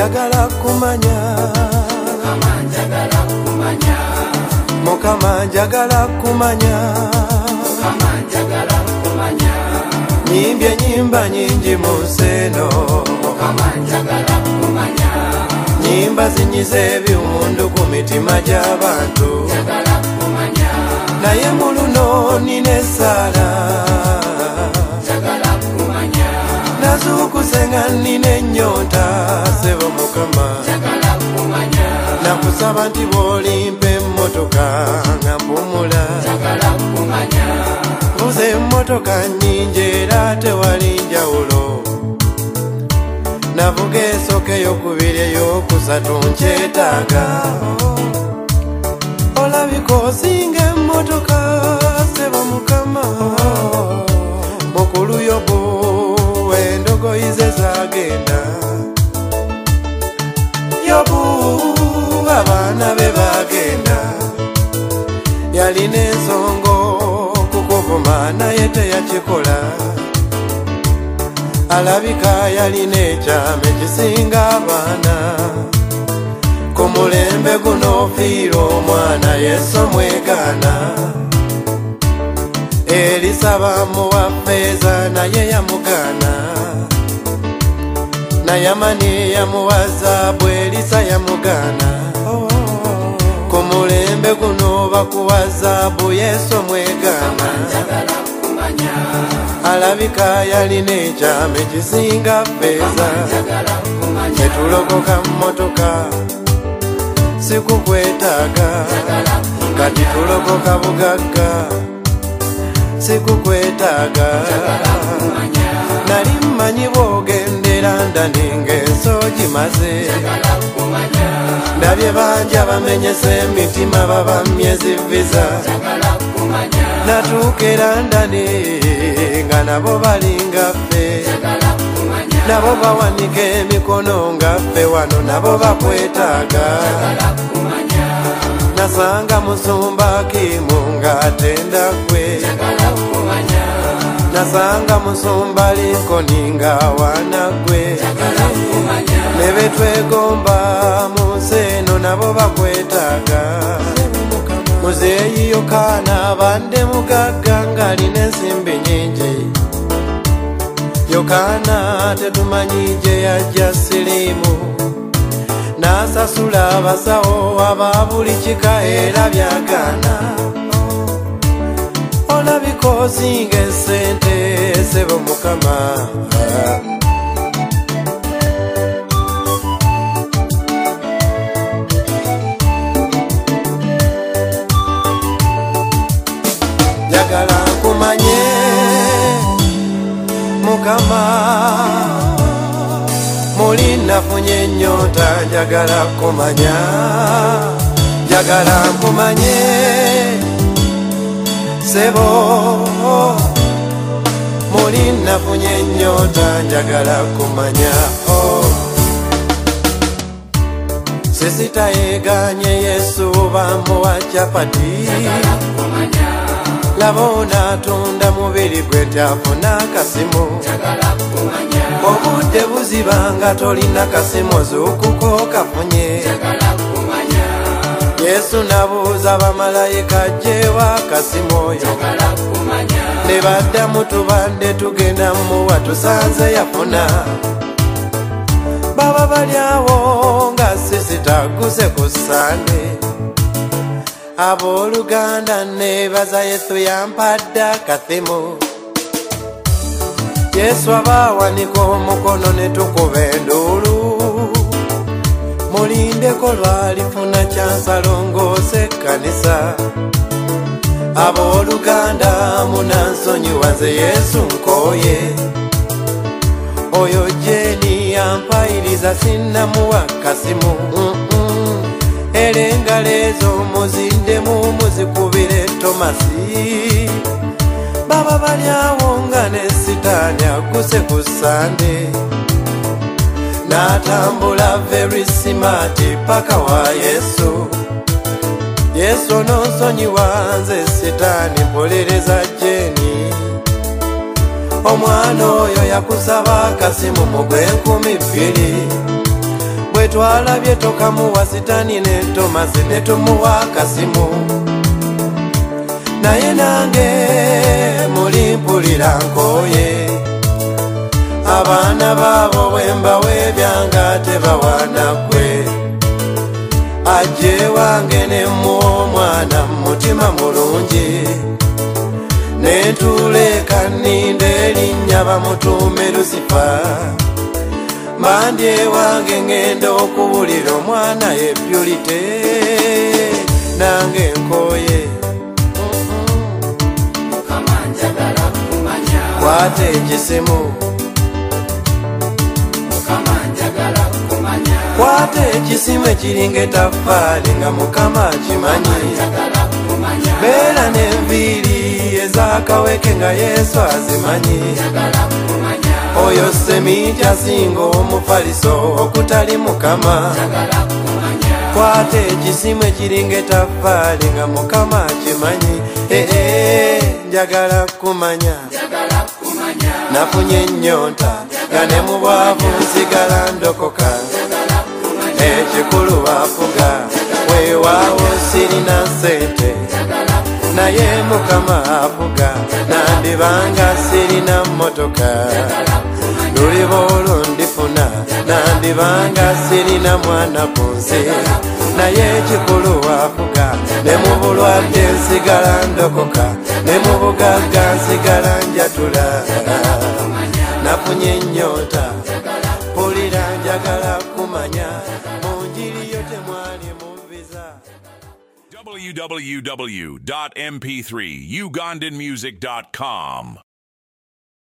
njagala kumanya Mukama njagala kumanya Nyimbye nyimba nyingi mu nseno Nyimba zinyize ebiwundu ku mitima gy'abantu naye mu luno nina essaala nazuukuse nga nina ennyonta ssebo Mukama nakusaba nti bw'olimpa emmotoka nga mpumula mbuze emmotoka nnyingi era tewali njawulo navuga esooka ey'okubiri ey'okusatu nkyetaaga olabika osinga emmotoka ssebo Mukama mukulu Yobu endogoyi ze zaagenda Yobu abaana be baagenda yalina ensongo kukuvuma naye teyakikola alabika yalina ekyama ekisinga abaana ku mulembe guno fiira omwana Yesu omwegaana Elisaba muwa ffeeza naye yamugaana Nayamani yamuwa zaabu Elisa yamugaana ku mulembe guno bakuwa zaabu Yesu omwegaana alabika yalina ekyama ekisinga ffeeza netulokoka mmotoka sikukwetaaga kati tulokoka bugagga sikukwetaaga nali mmanyi bw'ogendera ndaninga ensoogi maze ndabye bangi abamenyesa emitima babamye zivviza natuuka era ndani nga nabo balinga ffe nabo bawanika emikono nga ffe wano nabo bakwetaaga nasanga musumba Kimu ng'atenda gwe nasanga musumba Likoni ng'awaana gwe ne betwegomba mu nsi eno nabo bakwetaaga muzeeyi Yokaana abadde mugagga ng'alina ensimbi nnyingi Yokaana tetumanyi gye yajja siriimu n'asasula abasawo aba buli kika era byagaana olabika osinga essente ssebo Mukama njagala nkumanye Mukama muli nafunye ennyonta njagala kumanya njagala nkumanye ssebo muli nafunye ennyonta njagala kumanya sisita yeganye Yesu bamuwa capati laba onaatunda mubiri gwe tyafuna akasimu obudde buzibanga tolina kasimu zuukuko kafunye Yesu nabuuza bamalayika gyewa akasimu oyo ne baddamu tubadde tugenda muwa tusanze yafuna baba bali awo nga sisitaguse ku Sande abooluganda neebaza Yesu yampadde akasimu Yesu abawanika omukono ne tukuba enduulu mulindeko lwalifuna kyansalongoose ekkanisa abooluganda munansonyiwa nze Yesu nkooye oyo Jeni yampayiriza sinnamuwa kasimu era engalo ezo muzindemu muzikubire Tomasi baba bali awo nga ne Sitaani aguse ku Sande n'atambula very smart paka wa Yesu Yesu n'onsonyiwa nze Sitaani mpolereza Jeni omwana oyo yakusaba akasimu mu gw'enkumi bbiri gwe twalabye tokamuwa Sitani ne Tomasi ne tumuwa kasimu naye nange muli mpulira nkooye abaana baabo bwe mbaweebyanga tebawaana ggwe ajje wange ne muwa omwana mutima mulungi netuleka nninde erinnya bamutuume Lusifa mbandye wange ngenda okubulira omwana ye Purity nange nkooye kwata ekisimu kwata ekisimu ekiringa ettaffaali nga Mukama akimanyi beera n'enviiri ezakaweke nga Yesu azimanyi oyo semija asinga omufaliso okutali Mukama kwata ekisimu ekiringa ettaffaali nga Mukama akimanyi njagala kumanya nafunye ennyonta nga ne mu bwavu nsigala ndokoka ekikulu bafuga weewaawo sirina ssente naye Mukama afuga nandibanga sirina mmotoka luliba olwo ndifuna nandibanga sirina mwana ku nsi naye ekikulu afuga ne mu bulwadde nsigala ndokoka ne mu bugagga nsigala njatula nafunye ennyonta pulira njagala kumanya mu njiri yo temwali muviza www.mp3ugandanmusic.com